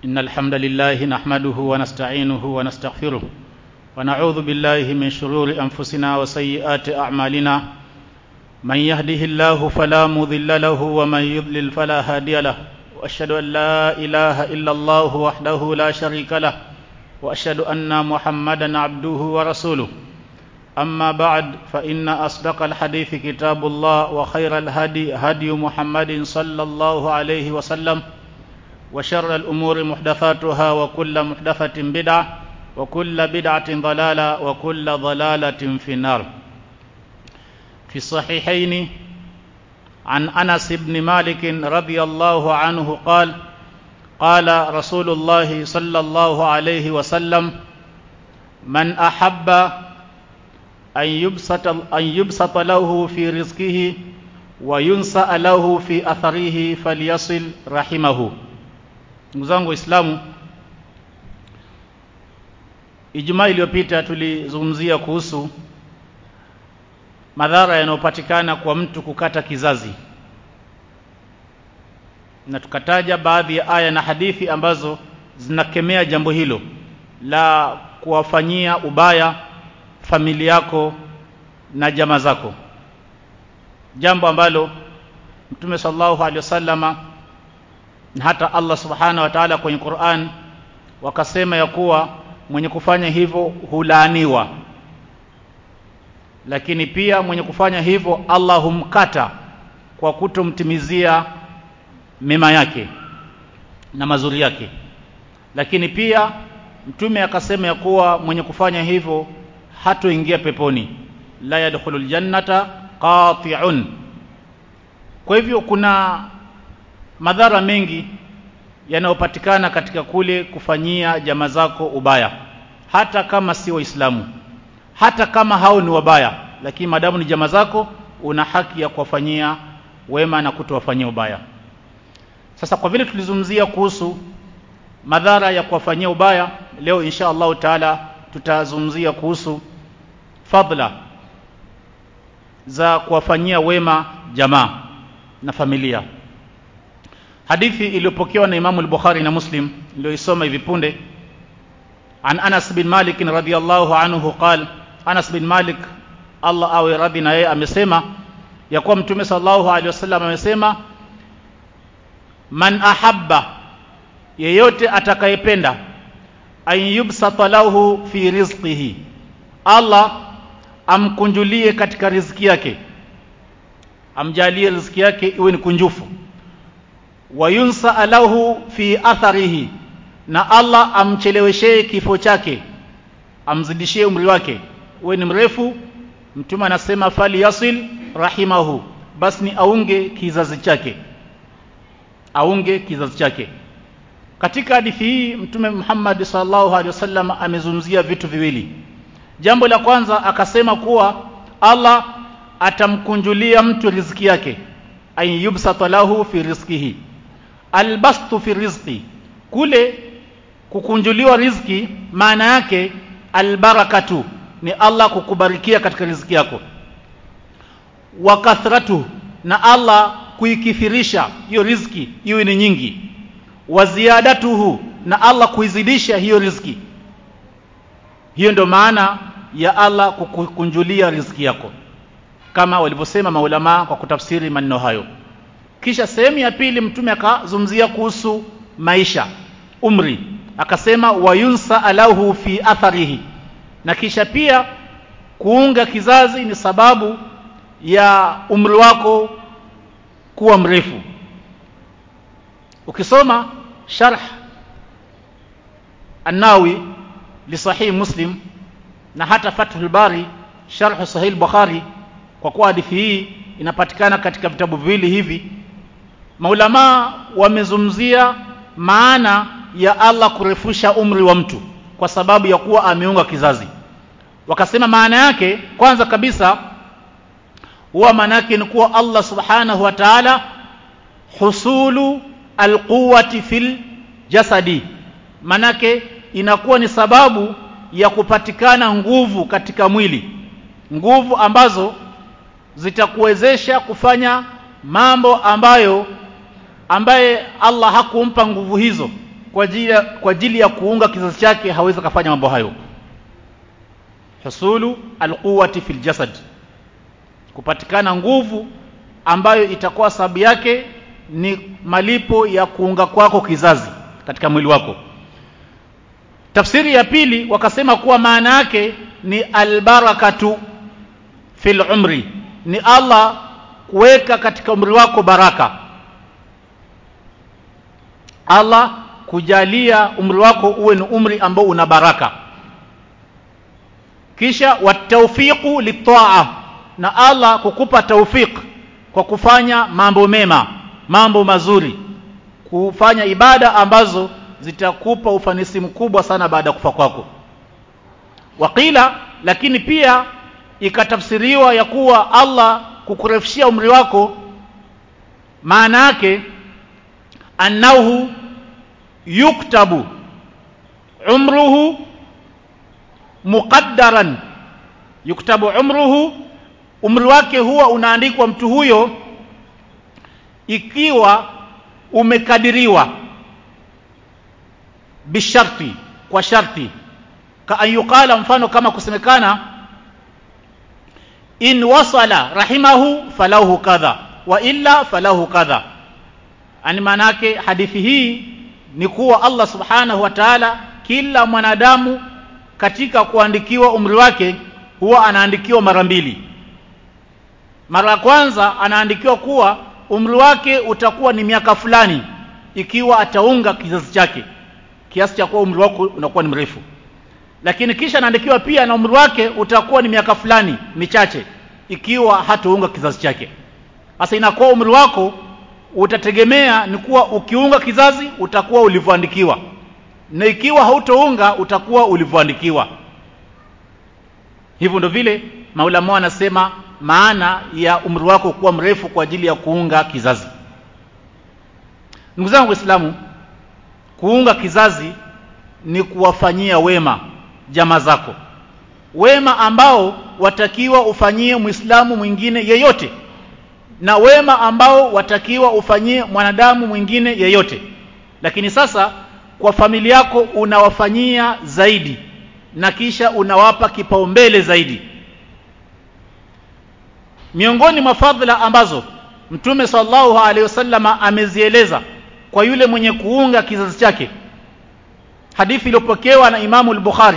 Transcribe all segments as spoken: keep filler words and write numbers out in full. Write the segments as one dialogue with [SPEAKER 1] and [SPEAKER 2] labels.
[SPEAKER 1] إن الحمد لله نحمده ونستعينه ونستغفره ونعوذ بالله من شرور أنفسنا وسيئات أعمالنا من يهده الله فلا مضل له ومن يضلل فلا هادي له وأشهد أن لا إله إلا الله وحده لا شريك له وأشهد أن محمدا عبده ورسوله أما بعد فإن أصدق الحديث كتاب الله وخير الهدي هدي محمد صلى الله عليه وسلم وشر الأمور محدثاتها وكل محدثة بدعة وكل بدعة ضلالة وكل ضلالة في النار. في الصحيحين عن أنس بن مالك رضي الله عنه قال قال رسول الله صلى الله عليه وسلم من أحب أن يبسط, أن يبسط له في رزقه وينسأ له في أثره فليصل رحمه. Ndugu zangu Waislamu, Ijumaa iliyopita tulizungumzia kuhusu madhara yanayopatikana kwa mtu kukata kizazi, na tukataja baadhi ya aya na hadithi ambazo zinakemea jambo hilo la kuwafanyia ubaya familia yako na jamaa zako, jambo ambalo Mtume sallallahu alaihi wasallama na hata Allah subhanahu wa ta'ala kwenye Qur'an wakasema ya kuwa mwenye kufanya hivyo hulaaniwa, lakini pia mwenye kufanya hivyo Allah humkata kwa kutomtimizia mema yake na mazuri yake. Lakini pia Mtume akasema ya kuwa mwenye kufanya hivyo hatoingia peponi, la yadkhulul jannata qati'un. Kwa hivyo kuna madhara mengi yanayopatikana katika kule kufanyia jamaa zako ubaya, hata kama si Waislamu, hata kama hao ni wabaya, lakini madamu ni jamaa zako una haki ya kuwafanyia wema na kutowafanyia ubaya. Sasa kwa vile tulizungumzia kuhusu madhara ya kuwafanyia ubaya, leo insha Allah taala tutazungumzia kuhusu fadhila za kuwafanyia wema jamaa na familia. Hadithi iliyopokewa na Imam al-Bukhari na Muslim niliyoisoma hivi punde, an Anas bin Malik radhiyallahu anhu qala, Anas bin Malik Allah awe radhi na yeye amesema ya kuwa Mtume sallallahu alaihi wasallam amesema, man ahabba, yeyote atakayependa, an yubsata lahu fi rizqihi, Allah amkunjulie katika riziki yake, amjalie riziki yake iwe ni kunjufu, wa yunsa lahu fi atharihi, na Allah amcheleweshee kifo chake, amzidishie umri wake uwe ni mrefu. Mtume anasema fali yasil rahimahu, basi ni aunge kizazi chake, aunge kizazi chake. Katika hadithi hii Mtume Muhammad sallallahu alaihi wasallam amezungumzia vitu viwili. Jambo la kwanza akasema kuwa Allah atamkunjulia mtu riziki yake, ay yubsata lahu fi rizqihi. Albastu fi rizqi, kule kukunjuliwa riziki maana yake albarakatu, ni Allah kukubarikia katika riziki yako, wa kathratu, na Allah kuikithirisha hiyo riziki iwe ni nyingi, wa ziyadatuhu, na Allah kuizidisha hiyo riziki. Hiyo ndio maana ya Allah kukunjulia riziki yako, kama walivyosema maulama kwa kutafsiri maneno hayo. Kisha sehemu ya pili Mtume akazungumzia kuhusu maisha, umri, akasema wayunsa alahu fi atharihi, na kisha pia kuunga kizazi ni sababu ya umri wako kuwa mrefu. Ukisoma sharh an-Nawawi li sahih Muslim na hata Fathul Bari sharh sahih Bukhari, kwa kuwa hadithi hii inapatikana katika vitabu viwili hivi, maulama wamezungumzia maana ya Allah kurefusha umri wa mtu kwa sababu ya kuwa ameunga kizazi. Wakasema maana yake kwanza kabisa huwa maana yake ni kuwa Allah subhanahu wa ta'ala husulu alquwati fil jasadi, maana yake inakuwa ni sababu ya kupatikana nguvu katika mwili, nguvu ambazo zitakuwezesha kufanya mambo ambayo ambaye Allah hakumpa nguvu hizo kwa ajili kwa ajili ya kuunga kizazi chake hawezi kufanya mambo hayo. Husulu alquwwati fil jasad, kupatikana nguvu ambayo itakuwa sababu yake ni malipo ya kuunga kwako kizazi katika mwili wako. Tafsiri ya pili wakasema kuwa maana yake ni albarakatu fil umri, ni Allah kuweka katika umri wako baraka, Allah kujalia umri wako uwe ni umri ambao una baraka. Kisha watawfiqu litaa, na Allah kukupa tawfik kwa kufanya mambo mema, mambo mazuri, kufanya ibada ambazo zitakupa ufanisi mkubwa sana baada ya kufa kwako. Wakila, lakini pia ikatafsiriwa ya kuwa Allah kukurefishia umri wako maana yake annahu yuktabu umruhu muqaddaran, yuktabu umruhu, umri wake huwa unaandikwa mtu huyo ikiwa umekadiriwa bisharti, kwa sharti, ka ayukala, mfano kama kusemekana in wasala rahimahu falahu kadha wa illa falahu kadha. Ani manake hadithi hii ni kuwa Allah subhanahu wa ta'ala kila mwanadamu katika kuandikiwa umri wake huwa anaandikiwa mara mbili. Mara ya kwanza anaandikiwa kuwa umri wake utakuwa ni miaka fulani ikiwa ataunga kizazi chake, kiasi cha kuwa umri wako unakuwa ni mrefu. Lakini kisha anaandikiwa pia na umri wake utakuwa ni miaka fulani michache ikiwa hataunga kizazi chake. Sasa inakuwa umri wako utategemea ni kuwa ukiunga kizazi utakuwa ulivyoandikiwa, na ikiwa hautaunga utakuwa ulivyoandikiwa. Hivyo ndio vile maulama wanasema maana ya umri wako kuwa mrefu kwa ajili ya kuunga kizazi. Ndugu zangu Waislamu, kuunga kizazi ni kuwafanyia wema jamaa zako, wema ambao watakiwa ufanyie Muislamu mwingine yeyote, na wema ambao watakiwa ufanyie mwanadamu mwingine yeyote. Lakini sasa kwa familia yako unawafanyia zaidi, na kisha unawapa kipaumbele zaidi. Miongoni mwa fadhila ambazo Mtume sallallahu alaihi wasallama amezieleza kwa yule mwenye kuunga kizazi chake, hadithi iliyopokewa na Imamu al-Bukhari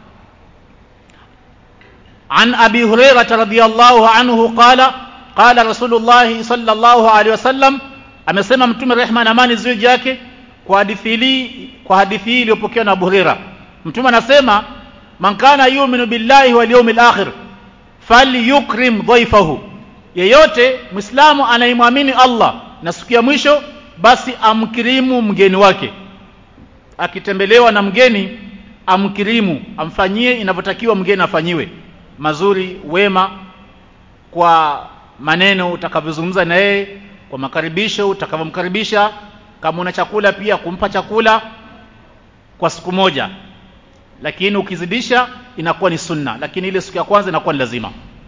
[SPEAKER 1] an Abi Hurairah radhiyallahu anhu qala qala Rasulullah sallallahu alaihi wasallam, amesema Mtume rehma na amani ziwe juu yake kwa hadithi hii kwa hadithi hii iliyopokewa na Abu Hurairah. Mtume anasema man kana yu'minu billahi wal yawmil akhir falyukrim dhaifahu, yeyote Muislamu anayemwamini Allah na siku ya mwisho basi amkirimu mgeni wake. Akitembelewa na mgeni amkirimu, amfanyie inavyotakiwa mgeni afanyiwe, mazuri, wema, kwa maneno utakavyozungumza na yeye, kwa makaribisho utakavyomkaribisha, kama una chakula pia kumpa chakula kwa siku moja. Lakini ukizidisha inakuwa ni sunna, lakini ile siku ya kwanza inakuwa ni lazima.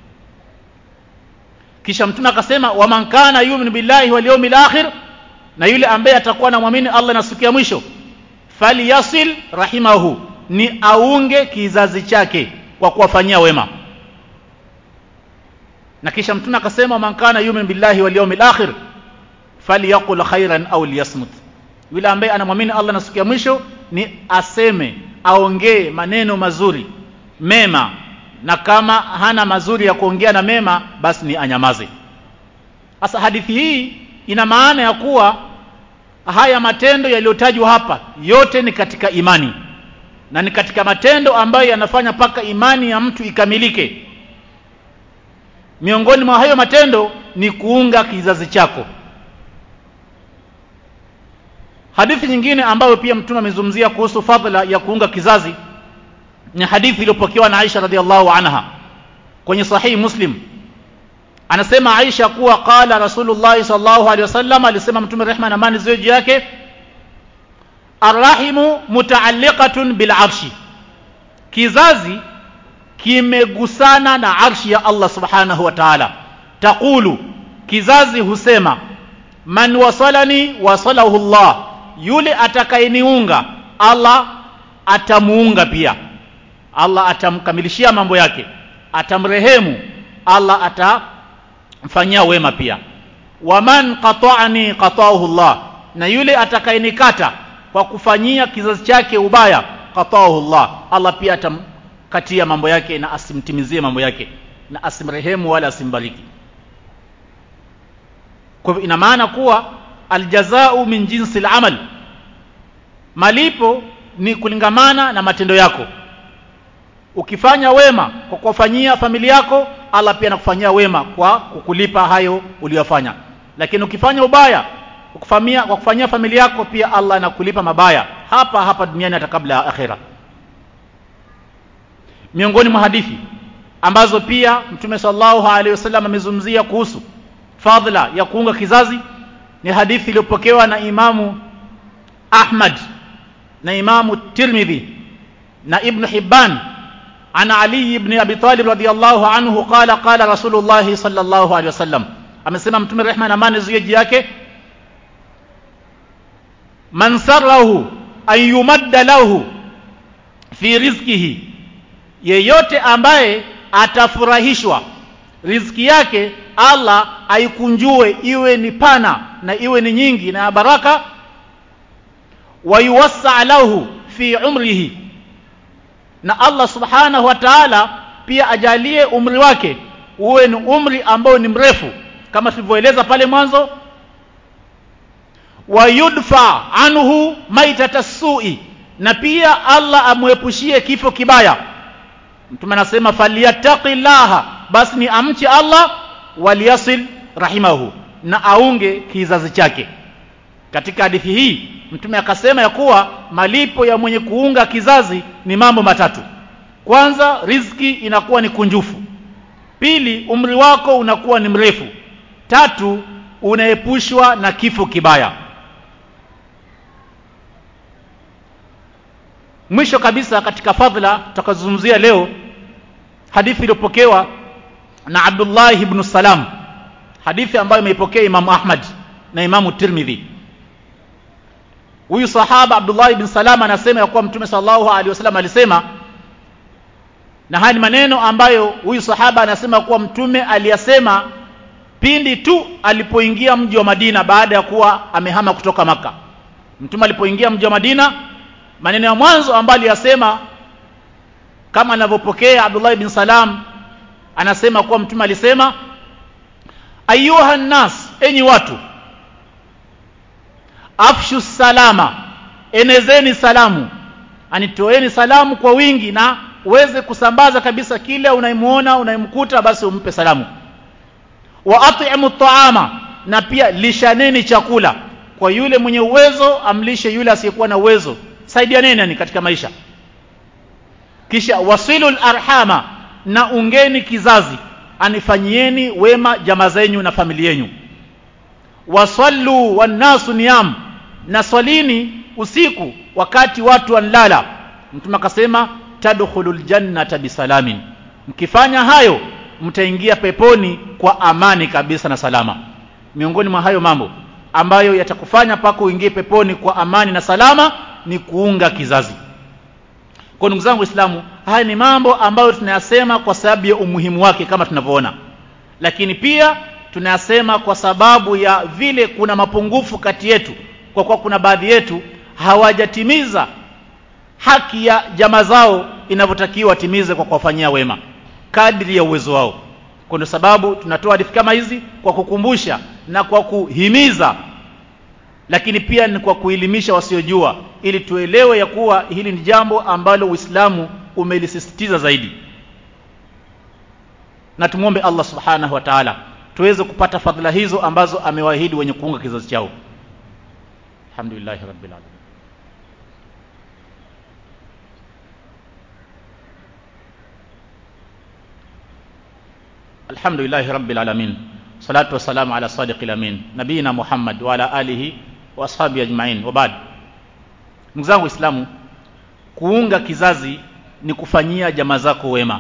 [SPEAKER 1] Kisha Mtume akasema wa man kana yu'minu billahi wal yawmil akhir, na yule ambaye atakuwa na muamini Allah na siku ya mwisho, falyasil rahimahu, ni aunge kizazi chake kwa kuwafanyia wema. Na kisha Mtume akasema man kana yu'minu billahi wal yawmil akhir falyaqul khairan aw liyasmut, yule ambaye anamwamini Allah na siku ya mwisho ni aseme, aongee maneno mazuri mema, na kama hana mazuri ya kuongea na mema basi ni anyamaze. Sasa hadithi hii ina maana ya kuwa haya matendo yaliyotajwa hapa yote ni katika imani, na ni katika matendo ambayo yanafanya paka imani ya mtu ikamilike. Miongoni mwa hayo matendo ni kuunga kizazi chako. Hadithi nyingine ambayo pia Mtume amezungumzia kuhusu fadhila ya kuunga kizazi ni hadithi iliyopokewa na Aisha radhiallahu anha kwenye sahihi Muslim. Anasema Aisha kuwa qala Rasulullah sallallahu alaihi wasallam, alisema Mtume rehma na amani ziwe juu yake, arrahimu mutaalliqatun bil arshi, kizazi kimegusana na arshi ya Allah subhanahu wa ta'ala. Taqulu, kizazi husema, man wasalani wasalahu Allah, yule atakayeniunga Allah atamuunga pia, Allah atamkamilishia mambo yake, atamrehemu, Allah atamfanyia wema pia. Waman qata'ani qata'ahu Allah, na yule atakayenikata kwa kufanyia kizazi chake ubaya, qata'ahu Allah, Allah pia atamkatia mambo yake na asimtimizie mambo yake na asimrehemu wala asimbariki. Kwa hivyo ina maana kuwa aljazau min jinsi al-amal, malipo ni kulingamana na matendo yako. Ukifanya wema kwa kufanyia familia yako, Allah pia anakufanyia wema kwa kukulipa hayo uliyofanya. Lakini ukifanya ubaya ukufanyia kwa kufanyia familia yako, pia Allah anakulipa mabaya hapa hapa duniani hata kabla ya akhera. Miongoni mwa hadithi ambazo pia Mtume sallallahu alaihi wasallam amezungumzia kuhusu fadhila ya kuunga kizazi ni hadithi iliyopokewa na Imamu Ahmad na Imamu Tirmidhi na Ibn Hibban ana Ali ibn Abi Talib radhiyallahu anhu qala qala Rasulullah sallallahu alaihi wasallam, amesema Mtume rehma na amani ziwe juu yake, man sarahu an yumadda lahu fi rizqihi, yeyote ambaye atafurahishwa riziki yake Allah aikunjue iwe ni pana na iwe ni nyingi na baraka, wa yuwassa lahu fi umrihi, na Allah subhanahu wa ta'ala pia ajalie umri wake uwe ni umri ambao ni mrefu kama tulivyoeleza pale mwanzo, wa yudfa anhu maitatasu'i, na pia Allah amuepushie kifo kibaya. Mtume anasema falyattaqillaha, basi ni amche Allah, waliyasil rahimahu, na aunge kizazi chake. Katika hadithi hii Mtume akasema ya kuwa malipo ya mwenye kuunga kizazi ni mambo matatu. Kwanza, riziki inakuwa ni kunjufu. Pili, umri wako unakuwa ni mrefu. Tatu, unaepushwa na kifo kibaya. Mwisho kabisa katika fadhila tutakazungumzia leo, hadithi iliyopokewa na Abdullah ibn Salam, hadithi ambayo imeipokea Imam Ahmad na Imam Tirmidhi. Huyu sahaba Abdullah ibn Salam anasema ya kuwa Mtume sallallahu alaihi wasallam alisema, na haya ni maneno ambayo huyu sahaba anasema kuwa Mtume aliyasema pindi tu alipoingia mji wa Madina baada ya kuwa amehama kutoka Maka. Mtume alipoingia mji wa Madina, maneno ya mwanzo ambayo aliyasema kama anavyopokea Abdullah ibn Salam, anasema kuwa Mtume alisema, ayuha nas, enyi watu, afshu salama, enezeni salamu, anitoeni salamu kwa wingi na uweze kusambaza kabisa, kile unaimuona unaimkuta basi umpe salamu. Wa at'imu ta'ama, na pia lishaneni chakula, kwa yule mwenye uwezo amlishe yule asiyekuwa na uwezo, saidianeni yani katika maisha. Kisha wasilul arhama, na ungeni kizazi, anifanyieni wema jamaa zenu na familia yenu. Wasallu wan nasu niyam, na swalini usiku wakati watu wanalala. Mtume akasema tadkhulul jannata bisalamin, mkifanya hayo mtaingia peponi kwa amani kabisa na salama. Miongoni mwa hayo mambo ambayo yatakufanya pako uingie peponi kwa amani na salama ni kuunga kizazi. Kwa ndugu zangu Waislamu, haya ni mambo ambayo tunayasema kwa sababu ya umuhimu wake kama tunavyoona, lakini pia tunayasema kwa sababu ya vile kuna mapungufu kati yetu, kwa kuwa kuna baadhi yetu hawajatimiza haki ya jamaa zao inavyotakiwa watimize kwa kuwafanyia wema kadri ya uwezo wao. Kwa ndio sababu tunatoa hadithi kama hizi kwa kukumbusha na kwa kuhimiza, lakini pia ni kwa kuelimisha wasiojua, ili tuelewe ya kuwa hili ni jambo ambalo Uislamu umelisisitiza zaidi. Na tumuombe Allah subhanahu wa ta'ala tuweze kupata fadhila hizo ambazo amewaahidi wenye kuunga kizazi chao. Alhamdulillah rabbil alamin. Alhamdulillah rabbil alamin. Salatu wassalamu ala sadiqil amin, nabiyina Muhammad wa ala alihi wa ashabi ajma'in, wa ba'd. Ndugu zangu Waislamu, kuunga kizazi ni kufanyia jamaa zako wema,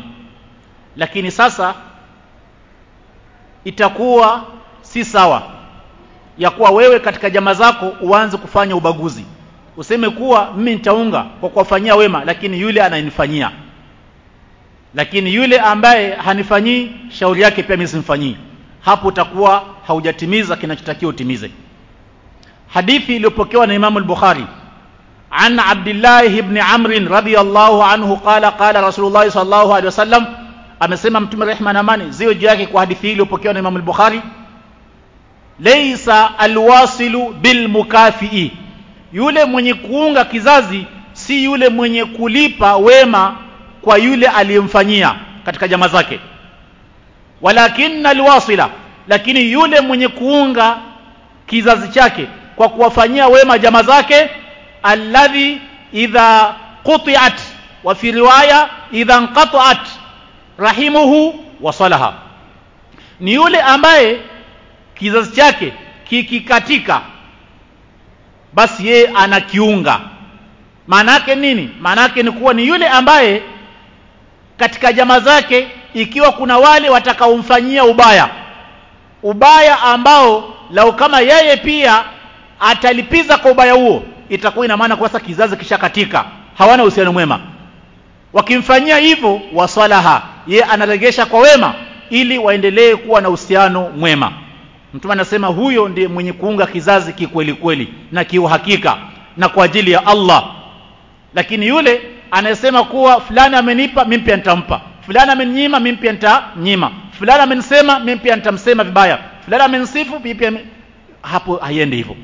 [SPEAKER 1] lakini sasa itakuwa si sawa ya kuwa wewe katika jamaa zako uanze kufanya ubaguzi, useme kuwa mimi nitaunga kwa kuwafanyia wema, lakini yule ananifanyia, lakini yule ambaye hanifanyii shauri yake pia mimi simfanyii. Hapo utakuwa haujatimiza kinachotakiwa utimize. Hadithi iliyopokewa na Imam al-Bukhari an Abdullah ibn Amr radiyallahu anhu qala qala Rasulullah sallallahu alaihi wasallam, amesema Mtume rehma na amani ziwe juu yake kwa hadithi iliyopokewa na Imam al-Bukhari, laysa alwasilu bilmukafi, yule mwenye kuunga kizazi si yule mwenye kulipa wema kwa yule aliyemfanyia katika jamaa zake, walakinna alwasila, lakini yule mwenye kuunga kizazi chake kwa kuwafanyia wema jamaa zake, alladhi idha quti'at, wa fi riwaya idha inqata'at rahimuhu wasalaha, ni yule ambaye kizazi chake kikikatika basi yeye anakiunga. Maana yake nini? Maana yake ni kuwa ni yule ambaye katika jamaa zake ikiwa kuna wale watakaomfanyia ubaya, ubaya ambao lau kama yeye pia atalipiza kwa ubaya huo, itakuwa ina maana kwa sasa kizazi kishakatika, hawana uhusiano mwema. Wakimfanyia hivyo wasalaha, yeye anaregesha kwa wema ili waendelee kuwa na uhusiano mwema. Mtume anasema huyo ndiye mwenye kuunga kizazi kikweli kweli na kiuhakika na kwa ajili ya Allah. Lakini yule anayesema kuwa fulani amenipa mimi pia nitampa, fulani ameninyima mimi pia nitanyima, fulani amenisema mimi pia nitamsema vibaya, fulani amenisifu mimi pia, hapo haiendi hivyo.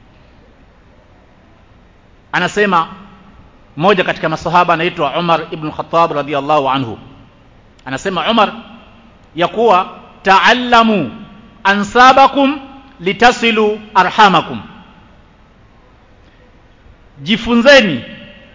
[SPEAKER 1] Anasema mmoja katika masahaba anaitwa Umar ibn Khattab radhiyallahu anhu, anasema Umar ya kuwa ta'allamu ansabakum litasilu arhamakum, jifunzeni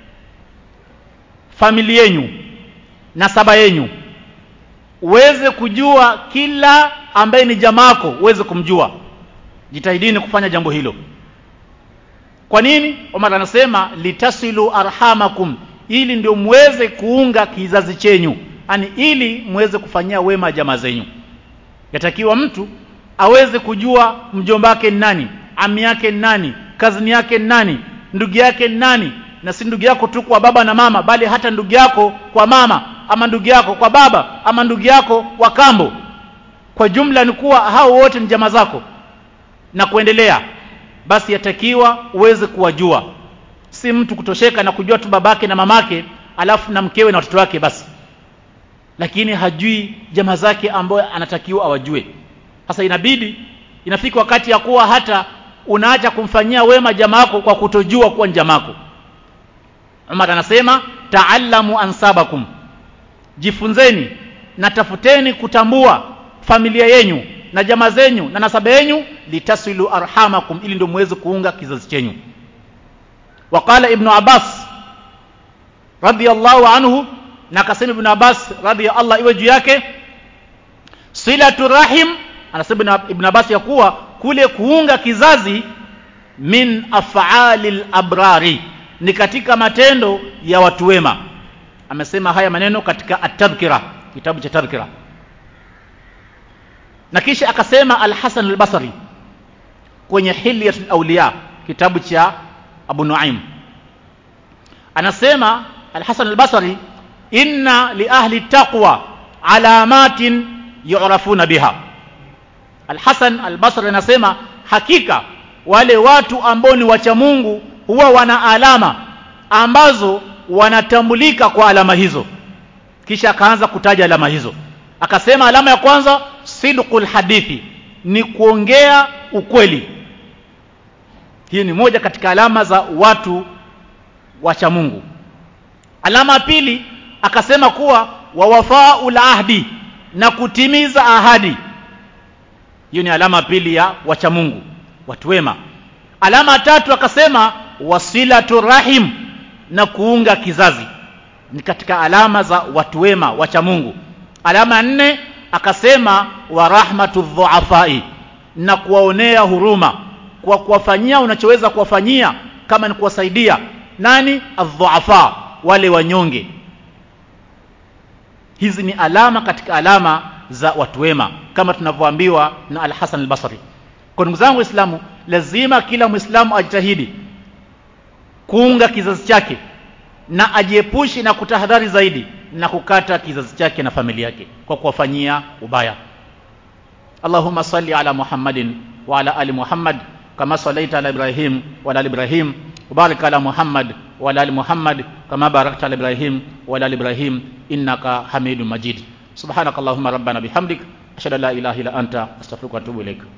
[SPEAKER 1] familia yenu, nasaba yenu, uweze kujua kila ambaye ni jamaako uweze kumjua. Jitahidini kufanya jambo hilo. Kwa nini? Umar anasema litasilu arhamakum, ili ndio muweze kuunga kizazi chenyu, yani ili muweze kufanyia wema jamaa zenyu. Yatakiwa mtu aweze kujua mjomba wake ni nani, ami yake ni nani, kazini yake ni nani, ndugu yake ni nani, na si ndugu yako tu kwa baba na mama, bali hata ndugu yako kwa mama, ama ndugu yako kwa baba, ama ndugu yako wa kambo. Kwa jumla ni kuwa hao wote ni jamaa zako na kuendelea. Basi yatakiwa uweze kuwajua, si mtu kutosheka na kujua tu babake na mamake alafu na mkewe na watoto wake basi, lakini hajui jamaa zake ambao anatakiwa awajue. Sasa inabidi inafika wakati ya kuwa hata unaacha kumfanyia wema jamaa yako kwa kutojua kuwa ni jamaa yako. Umar anasema ta'allamu ansabakum, jifunzeni na tafuteni kutambua familia yenu na jamaa zenyu na nasaba yenu, litasilu arhamakum, ili ndio muweze kuunga kizazi chenyu. Waqala Ibn Abbas radhiyallahu anhu, na akasema Ibn Abbas radhiyallahu iwe juu yake, silatu rahim, anasema Ibn Abbas ya kuwa kule kuunga kizazi min af'alil abrari, ni katika matendo ya watu wema. Amesema haya maneno katika at-Tadhkira, kitabu cha Tadhkira. Na kisha akasema Al-Hasan al-Basri kwenye Hilyatul Awliya, kitabu cha Abu Nuaim, anasema Al-Hasan al-Basri, inna li ahli taqwa alamatin yu'rafuna biha. Al-Hasan al-Basri anasema hakika wale watu ambao ni wacha Mungu huwa wana alama ambazo wanatambulika kwa alama hizo. Kisha akaanza kutaja alama hizo, akasema alama ya kwanza sidqul hadithi, ni kuongea ukweli. Hii ni moja katika alama za watu wacha Mungu. Alama ya pili akasema kuwa wawafaul ahdi, na kutimiza ahadi. Hiyo ni alama pili ya wacha Mungu, watu wema. Alama tatu akasema wasilatu rahim, na kuunga kizazi, ni katika alama za watu wema wacha Mungu. Alama nne akasema wa rahmatu dhuafai, na kuwaonea huruma, kwa kuwafanyia unachoweza kuwafanyia, kama ni kuwasaidia nani, adhuafa, wale wanyonge. Hizi ni alama katika alama za watu wema, kama tunavyoambiwa na Al-Hasan al-Basri. Kwa ndugu zangu Waislamu, lazima kila Muislamu ajitahidi kuunga kizazi chake na ajiepushi na kutahadhari zaidi na kukata kizazi chake na familia yake kwa kuwafanyia ubaya. Allahumma salli ala Muhammadin wa ala ali Muhammad kama sallaita ala Ibrahim wa ala ali Ibrahim wa barik ala Muhammad wa ala ali Muhammad kama barakta ala Ibrahim wa ala ali Ibrahim innaka Hamidum Majid. Subhanakallahumma rabbana bihamdik ashhadu an la ilaha illa anta astaghfiruka wa atubu ilaik.